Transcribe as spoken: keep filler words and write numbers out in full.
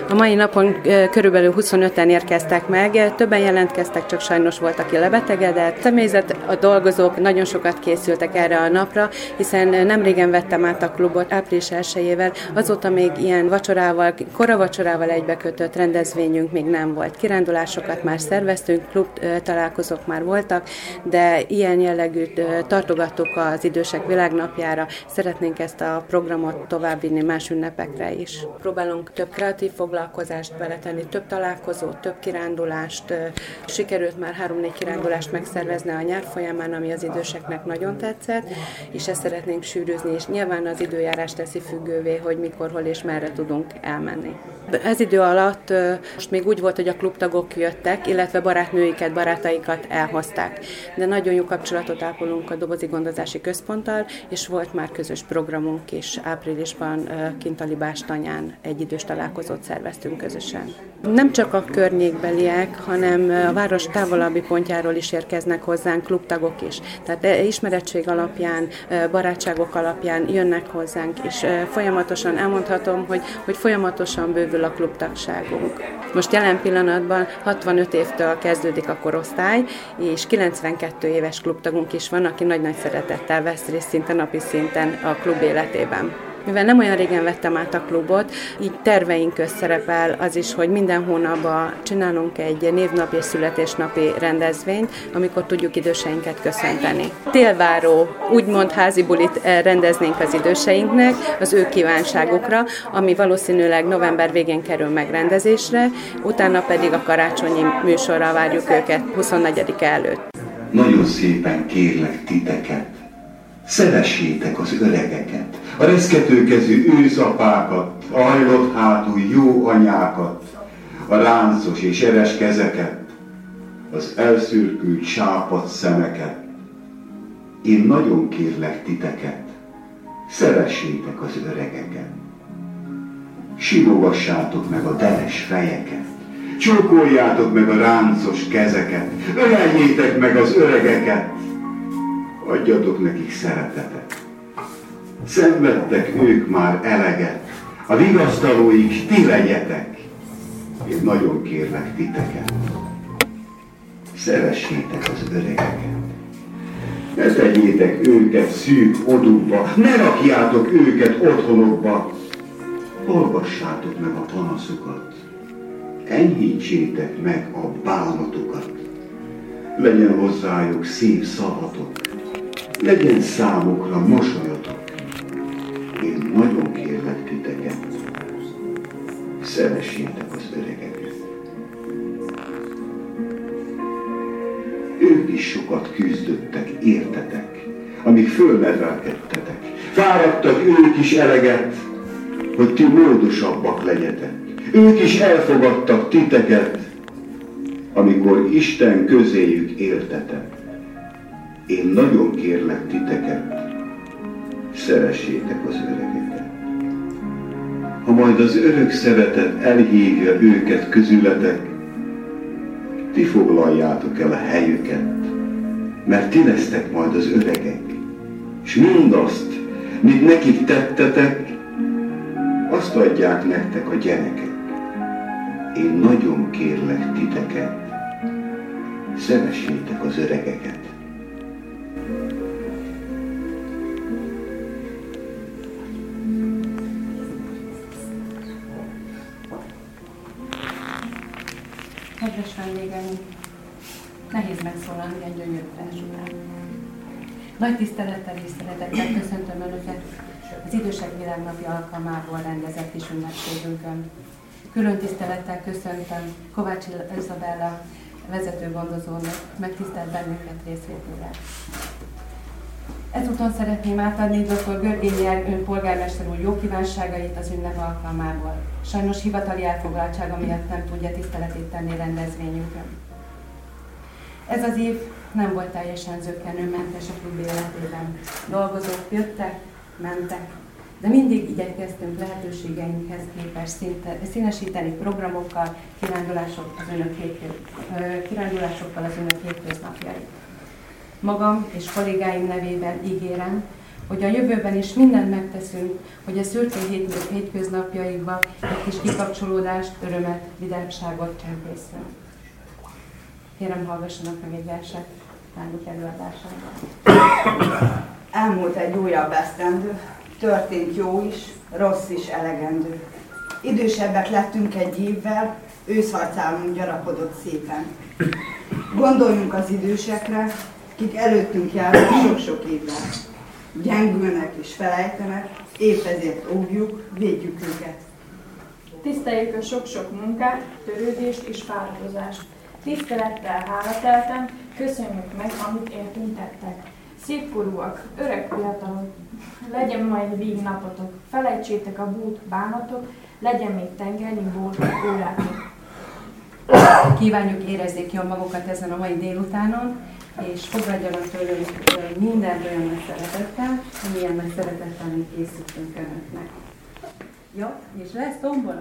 A mai napon körülbelül huszonöten érkeztek meg, többen jelentkeztek, csak sajnos volt, aki lebetegedett. A személyzet, a dolgozók nagyon sokat készültek erre a napra, hiszen nem régen vettem át a klubot április elsejével, azóta még ilyen vacsorával, koravacsorával egybekötött rendezvényünk még nem volt. Kirándulásokat már szerveztünk, klub találkozók már voltak, de ilyen jellegű tartogattuk az Idősek Világnapjára, szeretnénk ezt a programot továbbvinni más ünnepekre is. Próbálunk több kreatív foglalkozást beletenni, több találkozót, több kirándulást. Sikerült már három-négy kirándulást megszervezni a nyár folyamán, ami az időseknek nagyon tetszett, és ezt szeretnénk sűrűzni, és nyilván az időjárás teszi függővé, hogy mikor, hol és merre tudunk elmenni. Ez idő alatt most még úgy volt, hogy a klubtagok jöttek, illetve barátnőiket, barátaikat elhozták. De nagyon jó kapcsolatot ápolunk a Dobozi Gondozási Központtal, és volt már közös programunk is. Áprilisban kint a Libás-tanyán egy idős találkozót szerveztünk közösen. Nem csak a környékbeliek, hanem a város távolabbi pontjáról is érkeznek hozzánk klubtagok is. Tehát ismerettség alapján, barátságok alapján jönnek hozzánk, és folyamatosan elmondhatom, hogy, hogy folyamatosan bővül a klubtagságunk. Most jelen pillanatban hatvanöt évtől kezdődik a korosztály, és kilencvenkettő éves klubtagunk is van, aki nagy-nagy szeretettel vesz részt szinte napi szinten a klub életében. Mivel nem olyan régen vettem át a klubot, így terveink közt szerepel az is, hogy minden hónapban csinálunk egy névnap és születésnapi rendezvényt, amikor tudjuk időseinket köszönteni. Télváró, úgymond házi bulit rendeznénk az időseinknek, az ő kívánságukra, ami valószínűleg november végén kerül megrendezésre, utána pedig a karácsonyi műsorra várjuk őket huszonnegyedike előtt. Nagyon szépen kérlek titeket, szeressétek az öregeket, a reszketőkezű őszapákat, a hajlott hátú jó anyákat, a ráncos és eres kezeket, az elszürkült sápadt szemeket. Én nagyon kérlek titeket, szeressétek az öregeket. Simogassátok meg a deres fejeket, csókoljátok meg a ráncos kezeket, öleljétek meg az öregeket, adjatok nekik szeretetet. Szenvedtek ők már eleget, a vigasztalóik ti legyetek. Én nagyon kérlek titeket, szeressétek az öregeket. Ne tegyétek őket szűk odúba, ne rakjátok őket otthonokba. Hallgassátok meg a panaszukat, enyhítsétek meg a bánatukat. Legyen hozzájuk szép szavatok, legyen számukra mosolyotok. Én nagyon kérlek titeket, szeressétek az öregeket. Ők is sokat küzdöttek, értetek, amíg fölnevelkedtetek. Fáradtak ők is eleget, hogy ti módosabbak legyetek. Ők is elfogadtak titeket, amikor Isten közéjük éltetek. Én nagyon kérlek titeket, szeressétek az öregeket. Ha majd az örök szeretet elhívja őket közületek, ti foglaljátok el a helyüket, mert ti lesztek majd az öregek, és mindazt, mit nekik tettetek, azt adják nektek a gyerekek. Én nagyon kérlek titeket, szeressétek az öregeket. Kedves vendégeink, nehéz megszólalni egy gyönyörű vers után. Nagy tisztelettel és szeretettel köszöntöm Önöket az Idősek Világnapja alkalmából rendezett kis ünnepségünkön. Külön tisztelettel köszöntöm Kovács Izabella vezetőgondozónőt, megtisztelt bennünket részvétével. Ezúton szeretném átadni dr. Görgényi Ernő polgármester úr jó kívánságait az ünnep alkalmából. Sajnos hivatali elfoglaltsága miatt nem tudja tiszteletét tenni rendezvényünkön. Ez az év nem volt teljesen zökkenőmentes a klub életében. Dolgozók jöttek, mentek, de mindig igyekeztünk lehetőségeinkhez képest színesíteni programokkal, kirándulások az önök hétköz, kirándulásokkal az önök hétköznapjait. Magam és kollégáim nevében ígérem, hogy a jövőben is mindent megteszünk, hogy a szürke hét, hétköznapjaikba egy kis kikapcsolódást, örömet, vidámságot csempészünk. Kérem, hallgassanak meg egy verset Tányik előadásában. Elmúlt egy újabb esztendő, történt jó is, rossz is elegendő. Idősebbek lettünk egy évvel, őszharcálunk gyarapodott szépen. Gondoljunk az idősekre, kik előttünk járnak sok-sok évvel. Gyengülnek és felejtenek, épp ezért óvjuk, védjük őket. Tiszteljük a sok-sok munkát, törődést és fáradozást. Tisztelettel, hálatelten köszönjük meg, amit értünk tettek. Szépkorúak, öreg fiatalok, legyen majd víg napotok, felejtsétek a bút bánatok, legyen még tengernyi boldog órátok. Kívánjuk, érezzék jól magukat ezen a mai délutánon, és fogadjanak tőlünk mindent olyan nagy szeretettel, amilyen nagy szeretettel mi készítünk önöknek. Jó, és lesz tombola?